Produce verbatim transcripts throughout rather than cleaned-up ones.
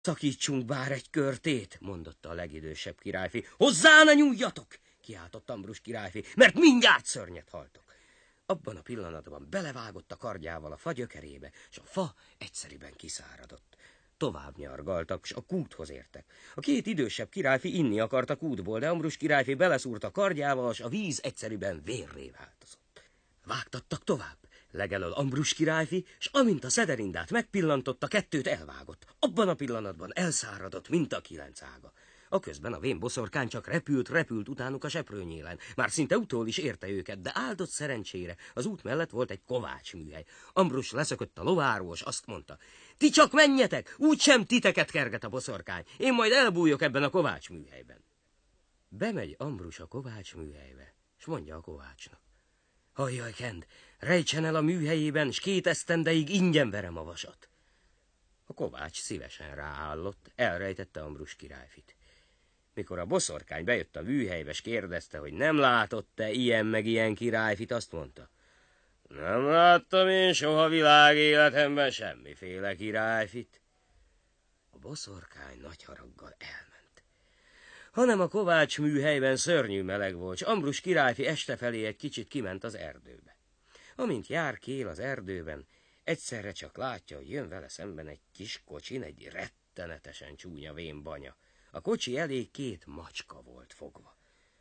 Szakítsunk bár egy körtét, mondotta a legidősebb királyfi. Hozzá ne nyúljatok, kiáltott Ambrus királyfi, mert mindjárt szörnyet haltok. Abban a pillanatban belevágott a kardjával a fa gyökerébe, és a fa egyszeriben kiszáradott. Tovább nyargaltak, s a kúthoz értek. A két idősebb királyfi inni akart a kútból, de Ambrus királyfi beleszúrt a kardjával, s a víz egyszeriben vérré változott. Vágtattak tovább. Legelől Ambrus királyfi, s amint a szederindát megpillantotta, kettőt elvágott. Abban a pillanatban elszáradott, mint a kilenc ága. Aközben a vén boszorkány csak repült, repült utánuk a seprőnyélen. Már szinte utól is érte őket, de áldott szerencsére az út mellett volt egy kovácsműhely. Ambrus leszökött a lováról, és azt mondta: ti csak menjetek, úgysem titeket kerget a boszorkány. Én majd elbújok ebben a kovácsműhelyben. Bemegy Ambrus a kovácsműhelybe, és mondja a kovácsnak: hajjaj, Kend, rejtsen el a műhelyében, s két esztendeig ingyen verem a vasat. A kovács szívesen ráállott, elrejtette Ambrus királyfit. Mikor a boszorkány bejött a műhelybe, s kérdezte, hogy nem látott-e ilyen meg ilyen királyfit, azt mondta: nem láttam én soha világéletemben semmiféle királyfit. A boszorkány nagy haraggal elment. Hanem a kovács műhelyben szörnyű meleg volt, s Ambrus királyfi este felé egy kicsit kiment az erdőbe. Amint jár kél az erdőben, egyszerre csak látja, hogy jön vele szemben egy kis kocsin, egy rettenetesen csúnya vénbanya. A kocsi elé két macska volt fogva.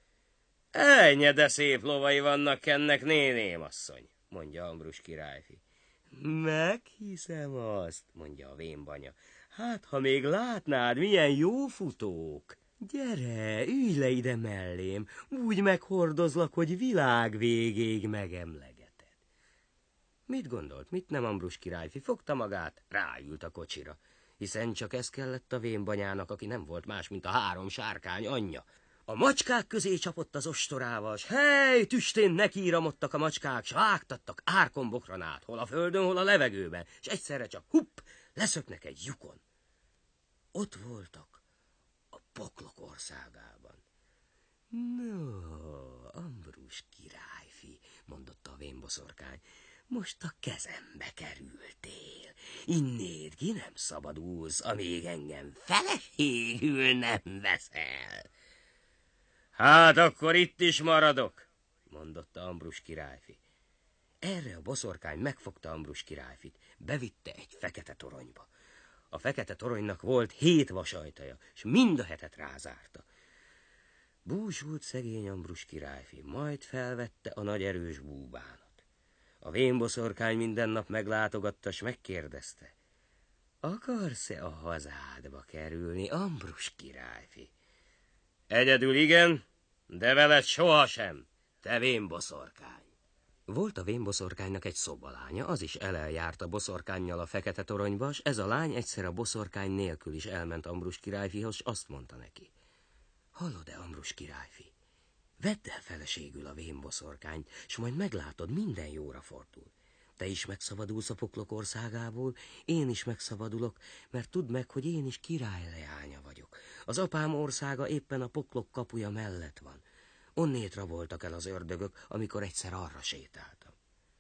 Ennyi, de szép lovai vannak ennek, néném asszony, mondja Ambrus királyfi. Meghiszem azt, mondja a vénbanya. Hát, ha még látnád, milyen jó futók. Gyere, ülj le ide mellém, úgy meghordozlak, hogy világ végéig megemlegeted. Mit gondolt, mit nem Ambrus királyfi? Fogta magát, ráült a kocsira, hiszen csak ez kellett a vénbanyának, aki nem volt más, mint a három sárkány anyja. A macskák közé csapott az ostorával, s hely, tüstén nekiíramodtak a macskák, s vágtattak árkombokron át, hol a földön, hol a levegőben, és egyszerre csak hupp, leszöknek egy lyukon. Ott voltak a poklok országában. No, Ambrus királyfi, mondotta a vénboszorkány, most a kezembe kerültél. Innét ki nem szabadulsz, amíg engem feleségül nem veszel. Hát akkor itt is maradok, mondotta Ambrus királyfi. Erre a boszorkány megfogta Ambrus királyfit, bevitte egy fekete toronyba. A fekete toronynak volt hét vasajtaja, és mind a hetet rázárta. Búsult szegény Ambrus királyfi, majd felvette a nagy erős búbánat. A vénboszorkány minden nap meglátogatta, s megkérdezte: akarsz-e a hazádba kerülni, Ambrus királyfi? Egyedül igen, de veled sohasem, te vénboszorkány. Volt a vénboszorkánynak egy szobalánya, az is eleljárt a boszorkánnyal a fekete toronyba, s ez a lány egyszer a boszorkány nélkül is elment Ambrus királyfihoz, s azt mondta neki: hallod-e, Ambrus királyfi? Vedd el feleségül a vénboszorkányt, s majd meglátod, minden jóra fordul. Te is megszabadulsz a poklok országából, én is megszabadulok, mert tudd meg, hogy én is király leánya vagyok. Az apám országa éppen a poklok kapuja mellett van. Onnét raboltak el az ördögök, amikor egyszer arra sétáltam.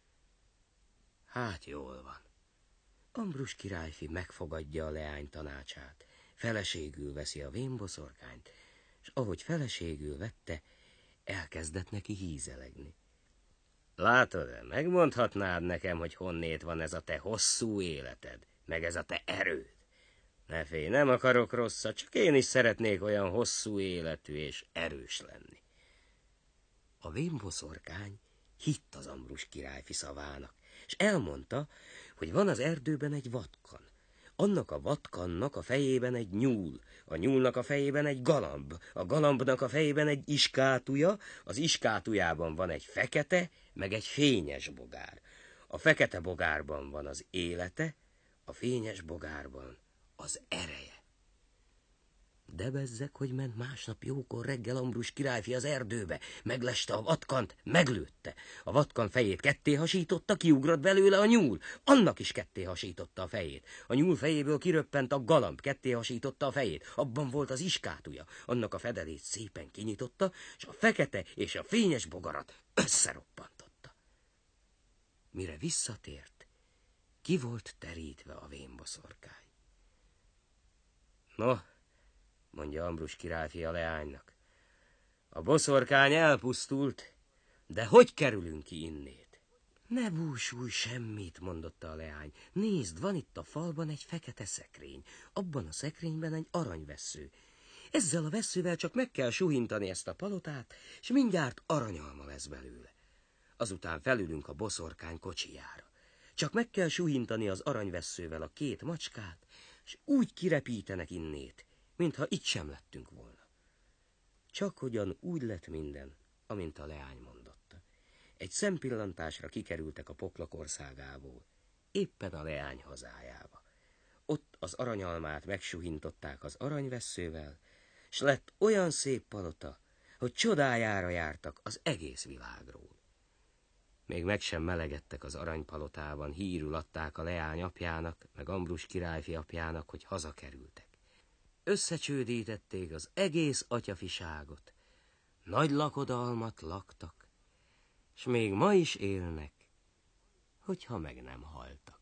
Hát jól van. Ambrus királyfi megfogadja a leány tanácsát, feleségül veszi a vénboszorkányt, és ahogy feleségül vette, elkezdett neki hízelegni. Látod-e, megmondhatnád nekem, hogy honnét van ez a te hosszú életed, meg ez a te erőd? Ne félj, nem akarok rosszat, csak én is szeretnék olyan hosszú életű és erős lenni. A vénboszorkány hitt az Ambrus királyfi szavának, és elmondta, hogy van az erdőben egy vatkan. Annak a vatkannak a fejében egy nyúl, a nyúlnak a fejében egy galamb, a galambnak a fejében egy iskátúja, az iskátujában van egy fekete, meg egy fényes bogár. A fekete bogárban van az élete, a fényes bogárban az ereje. De bezzeg, hogy ment másnap jókor reggel Ambrus királyfi az erdőbe, megleste a vatkant, meglőtte. A vatkan fejét ketté hasította, kiugrott belőle a nyúl, annak is ketté hasította a fejét. A nyúl fejéből kiröppent a galamb, ketté hasította a fejét, abban volt az iskátúja, annak a fedelét szépen kinyitotta, és a fekete és a fényes bogarat összeroppantotta. Mire visszatért, ki volt terítve a vénboszorkány. No, mondja Ambrus királyfi a leánynak, a boszorkány elpusztult, de hogy kerülünk ki innét? Ne búsulj semmit, mondotta a leány. Nézd, van itt a falban egy fekete szekrény, abban a szekrényben egy aranyvessző. Ezzel a vesszővel csak meg kell suhintani ezt a palotát, és mindjárt aranyalma lesz belőle. Azután felülünk a boszorkány kocsijára. Csak meg kell suhintani az aranyvesszővel a két macskát, és úgy kirepítenek innét, mintha itt sem lettünk volna. Csak hogyan úgy lett minden, amint a leány mondotta. Egy szempillantásra kikerültek a poklok országából, éppen a leány hazájába. Ott az aranyalmát megsuhintották az aranyvesszővel, s lett olyan szép palota, hogy csodájára jártak az egész világról. Még meg sem melegedtek az aranypalotában, hírül adták a leány apjának, meg Ambrus királyfi apjának, hogy hazakerültek. Összecsődítették az egész atyafiságot, nagy lakodalmat laktak, s még ma is élnek, hogyha meg nem haltak.